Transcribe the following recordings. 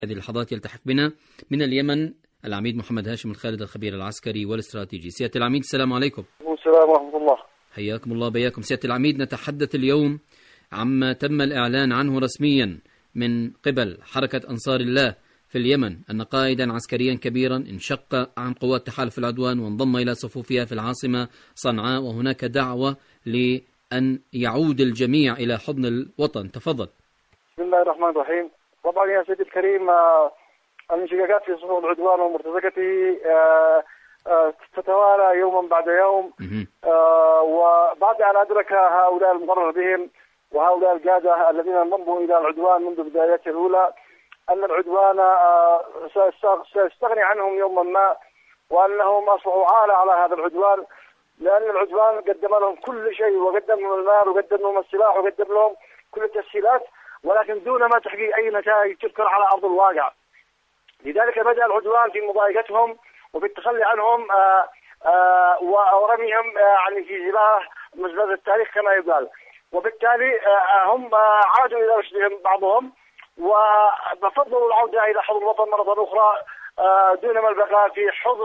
هذه اللحظات يلتحق بنا من اليمن العميد محمد هاشم الخالد، الخبير العسكري والاستراتيجي. سيادة العميد السلام عليكم. السلام ورحمة الله. حياكم الله بياكم. سيادة العميد، نتحدث اليوم عما تم الإعلان عنه رسميا من قبل حركة أنصار الله في اليمن، أن قائدا عسكريا كبيرا انشق عن قوات تحالف العدوان وانضم إلى صفوفها في العاصمة صنعاء، وهناك دعوة لأن يعود الجميع إلى حضن الوطن. تفضل. بسم الله الرحمن الرحيم. طبعا يا سيدي الكريم، الانشقاقات في صفوف العدوان ومرتزقته تتوالى يوما بعد يوم، وبعد أن أدرك هؤلاء المضرر بهم وهؤلاء القادة الذين انضموا إلى العدوان منذ بدايته الأولى أن العدوان سيستغني عنهم يوما ما، وأنهم أصبحوا عالة على هذا العدوان، لأن العدوان قدم لهم كل شيء، وقدم لهم المال وقدم لهم السلاح وقدم لهم كل التسهيلات، ولكن دون ما تحقيق أي نتائج تذكر على أرض الواقع. لذلك بدأ العدوان في مضايقتهم وفي التخلي عنهم ورميهم يعني في زبالة التاريخ كما يقال، وبالتالي هم عادوا إلى رشدهم بعضهم وفضلوا العودة إلى حضن الوطن مرة أخرى دون ما البقاء في حضن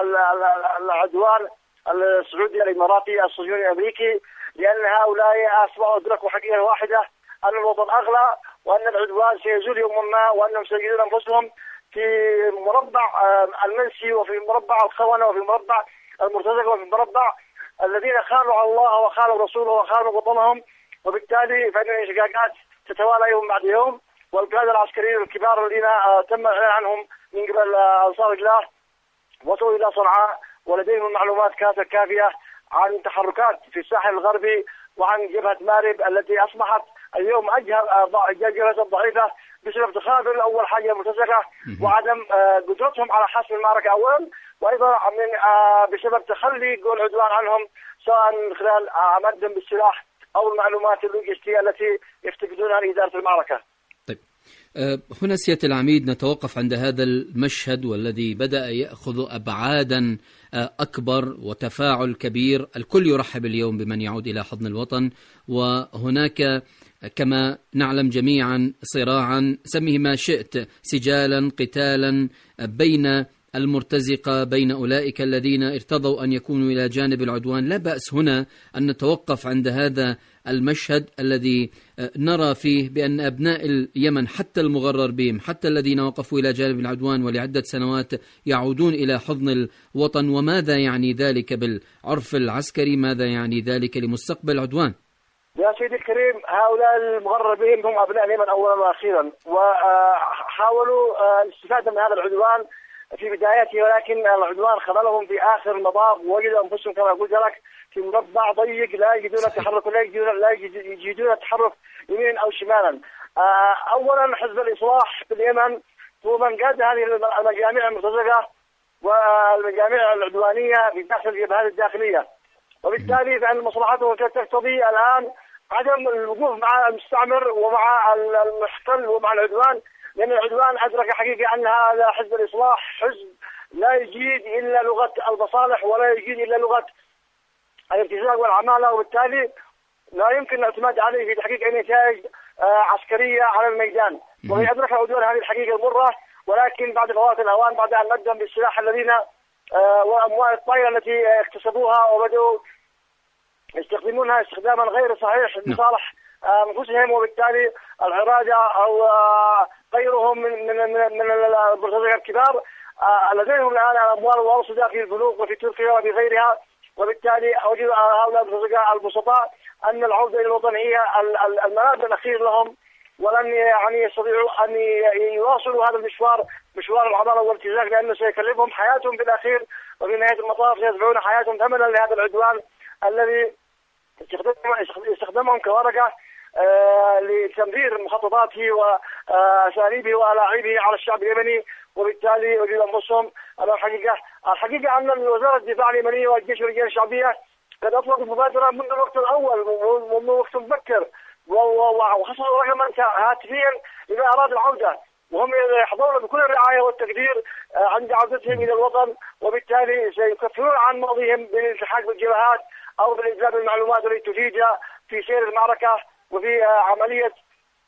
العدوان السعودي الإماراتي الصهيوني الأمريكي، لأن هؤلاء أصبحوا أدركوا حقيقة واحدة، أن الوطن أغلى وأن العدوان سيزول يوما ما، وأنهم سيجدون أنفسهم في مربع المنسي وفي مربع الخونة وفي مربع المرتزقة وفي مربع الذين خانوا على الله وخانوا رسوله وخانوا وطنهم. وبالتالي فإن الانشقاقات تتوالى يوم بعد يوم، والقادة العسكريين الكبار الذين تم الإعلان عنهم من قبل أنصار الله وصلوا إلى صنعاء، ولديهم المعلومات كافية عن تحركات في الساحل الغربي وعن جبهة مارب التي أصبحت اليوم جبهة ضعيفة بسبب تخاذل أول حاجة المرتزقة وعدم قدرتهم على حسم المعركة أولا، وأيضا بسبب تخلي العدوان عنهم سواء من خلال مدهم بالسلاح أو المعلومات اللوجستية التي يفتقدونها لإدارة المعركة. طيب، هنا سيادة العميد نتوقف عند هذا المشهد والذي بدأ يأخذ أبعادا أكبر وتفاعل كبير. الكل يرحب اليوم بمن يعود إلى حضن الوطن، وهناك كما نعلم جميعا صراعا سميه ما شئت، سجالا قتالا بين المرتزقة، بين أولئك الذين ارتضوا أن يكونوا إلى جانب العدوان. لا بأس هنا أن نتوقف عند هذا المشهد الذي نرى فيه بأن أبناء اليمن حتى المغرر بهم، حتى الذين وقفوا إلى جانب العدوان ولعدة سنوات، يعودون إلى حضن الوطن. وماذا يعني ذلك بالعرف العسكري؟ ماذا يعني ذلك لمستقبل العدوان؟ يا سيدي الكريم، هؤلاء المغرر بهم هم أبناء اليمن أولا وأخيرا، وحاولوا الاستفادة من هذا العدوان في بدايته، ولكن العدوان خذلهم في آخر المطاف، ووجدوا أنفسهم كما قلت لك في مربع ضيق، لا يجدون التحرك لا يجدون التحرك يمين أو شمالا. أولا حزب الإصلاح في اليمن هو من قاد هذه المجاميع المرتزقة والمجاميع العدوانية في داخل الجبهات الداخلية، وبالتالي فإن مصلحته تقتضي الآن عدم الوقوف مع المستعمر ومع المحتل ومع العدوان، لأن العدوان أدرك حقيقة أن هذا حزب الإصلاح حزب لا يجيد إلا لغة المصالح ولا يجيد إلا لغة الارتزاق والعمالة، وبالتالي لا يمكن الاعتماد عليه في تحقيق أي نتائج عسكرية على الميدان. وهي أدرك العدوان هذه الحقيقة المرة، ولكن بعد فوات الأوان، بعد أن مدهم بالسلاح الذين وأموال الطائرة التي اكتسبوها وبدأوا يستخدمونها استخداما غير صحيح لصالح انفسهم، وبالتالي العرادة او غيرهم من المرتزقة الكبار لديهم الان اموال وارصده في البنوك وفي تركيا وفي غيرها، وبالتالي وجد هؤلاء المرتزقة البسطاء ان العودة الى الوطن هي الملاذ الاخير لهم، ولن يعني يستطيعوا ان يواصلوا هذا المشوار، مشوار العمالة والارتزاق، لانه سيكلفهم حياتهم في الاخير، وفي نهاية المطاف سيدفعون حياتهم ثمنا لهذا العدوان الذي يستخدمهم كورقة لتمرير مخططاته وأساليبه وألاعيبه على الشعب اليمني، وبالتالي يجد أنفسهم الحقيقة أن وزارة الدفاع اليمنية والجيش والرجال الشعبية قد أطلقوا المبادرة منذ الوقت الأول ومنذ وقت مبكر، وحصلوا رقما هاتفيا إذا أراد العودة، وهم يحظون بكل الرعاية والتقدير عند عودتهم إلى الوطن، وبالتالي سيكفرون عن ماضيهم بالالتحاق بالجبهات أو بالإجابة بالمعلومات التي تفيد في سير المعركة وفي عملية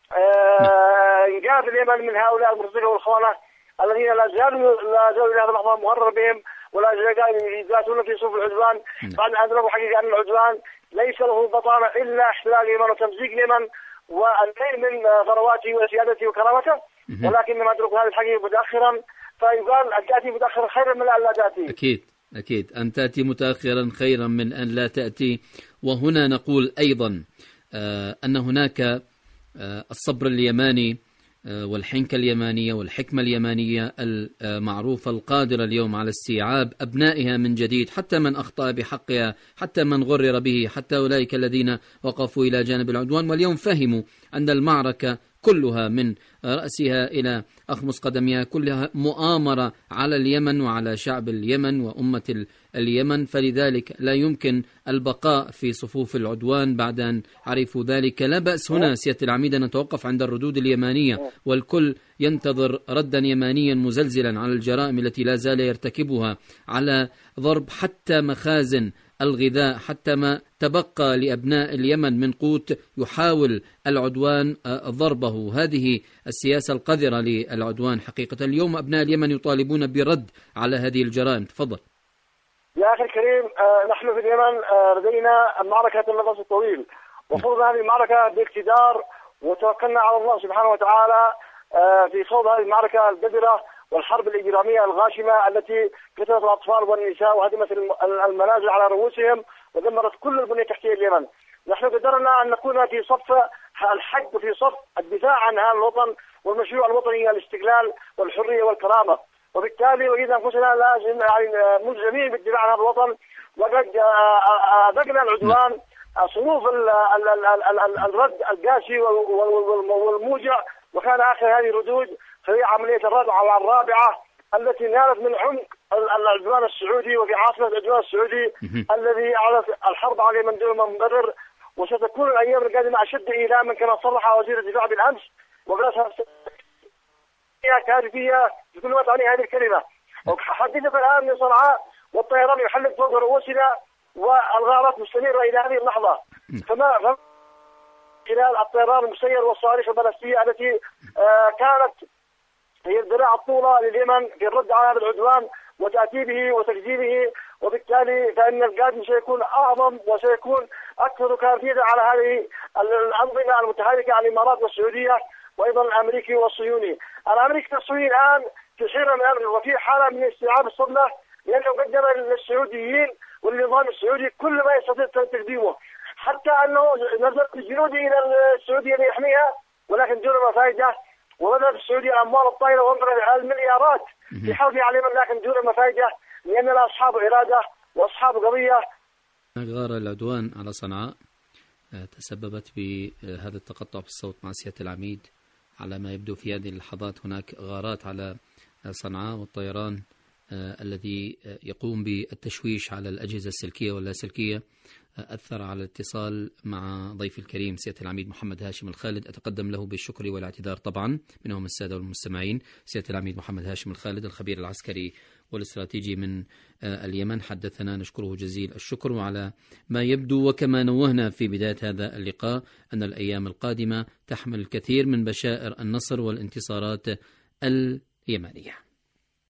إنقاذ اليمن من هؤلاء المرتزقة والخونة الذين لا زالوا إلى هذا اللحظة مغرر بهم ولا يزاتون في صفوف العدوان. بعد أن أدركوا حقيقة أن العدوان ليس له بطانة إلا احتلال اليمن وتمزيق اليمن والنيل من ثرواته وسيادته وكرامته، ولكنهم أدركوا هذه الحقيقة متأخرا، فيقال أن تأتي متأخرا خيرا من أن لا تأتي. أكيد أن تأتي متأخرا خيرا من أن لا تأتي. وهنا نقول أيضا أن هناك الصبر اليماني والحنكة اليمانية والحكمة اليمانية المعروفة القادرة اليوم على استيعاب أبنائها من جديد، حتى من أخطأ بحقها، حتى من غرر به، حتى أولئك الذين وقفوا إلى جانب العدوان واليوم فهموا أن المعركة كلها من رأسها إلى أخمص قدمها كلها مؤامرة على اليمن وعلى شعب اليمن وأمة اليمن، فلذلك لا يمكن البقاء في صفوف العدوان بعد أن عرفوا ذلك. لا بأس هنا سيادة العميد أن نتوقف عند الردود اليمانية، والكل ينتظر ردا يمانيا مزلزلا على الجرائم التي لا زال يرتكبها، على ضرب حتى مخازن الغذاء، حتى ما تبقى لأبناء اليمن من قوت يحاول العدوان ضربه. هذه السياسة القذرة للعدوان حقيقة. اليوم أبناء اليمن يطالبون برد على هذه الجرائم. تفضل يا أخي الكريم. نحن في اليمن لدينا معركة النفس الطويل، وخوضنا هذه المعركة باقتدار، وتوكلنا على الله سبحانه وتعالى في خوض هذه المعركة البذرة والحرب الإجرامية الغاشمة التي قتلت الأطفال والنساء وهدمت المنازل على رؤوسهم ودمرت كل البنية التحتية اليمن. نحن قدرنا أن نكون في صف الحق وفي صف الدفاع عن هذا الوطن والمشروع الوطني الاستقلال والحرية والكرامة، وبالتالي وجدنا أنفسنا ملزمين بالدفاع عن هذا الوطن. وقد أذقنا العدوان صنوف الرد القاسي والموجع، وكان آخر هذه الردود هي عملية الرد على الرابعة التي نالت من عمق العدوان السعودي وفي عاصمة العدوان السعودي الذي أعلن الحرب عليه من دون مبرر. وستكون الأيام القادمة أشد إيلاما كما صرح وزير الدفاع بالأمس، وقالها كارثية بكل ما تعني هذه الكلمة. وحدثت الآن من صنعاء والطيران يحلق فوق رؤوسنا والغارات مستمرة إلى هذه اللحظة. فما خلال الطيران المسير والصواريخ البالستية التي كانت هي الذراع الطولة لليمن في الرد على هذا العدوان وتأتيبه وتكذيبه، وبالتالي فإن القادم سيكون أعظم وسيكون أكثر كارثية على هذه الأنظمة المتحركة على الإمارات والسعودية وأيضا الأمريكي والصهيوني. الأمريكي والصهيوني الآن في حيرة من أمر وفي حالة من استيعاب الصدمة، لأنه قدم للسعوديين والنظام السعودي كل ما يستطيع تقديمه، حتى أنه نزل الجنود إلى السعودية ليحميها ولكن دون فائدة، وبدأت السعودية أموال الطائلة وانظر المليارات في حرب على اليمن لكن دون فائدة، لأننا أصحاب إرادة وأصحاب قضية. غارة العدوان على صنعاء تسببت بهذا التقطع في الصوت مع سيادة العميد. على ما يبدو في هذه اللحظات هناك غارات على صنعاء، والطيران الذي يقوم بالتشويش على الأجهزة السلكية واللاسلكية أثر على الاتصال مع ضيف الكريم سيادة العميد محمد هاشم الخالد. أتقدم له بالشكر والاعتذار طبعا منهم السادة والمستمعين. سيادة العميد محمد هاشم الخالد الخبير العسكري والاستراتيجي من اليمن حدثنا، نشكره جزيل الشكر. وعلى ما يبدو وكما نوهنا في بداية هذا اللقاء أن الأيام القادمة تحمل الكثير من بشائر النصر والانتصارات اليمنية.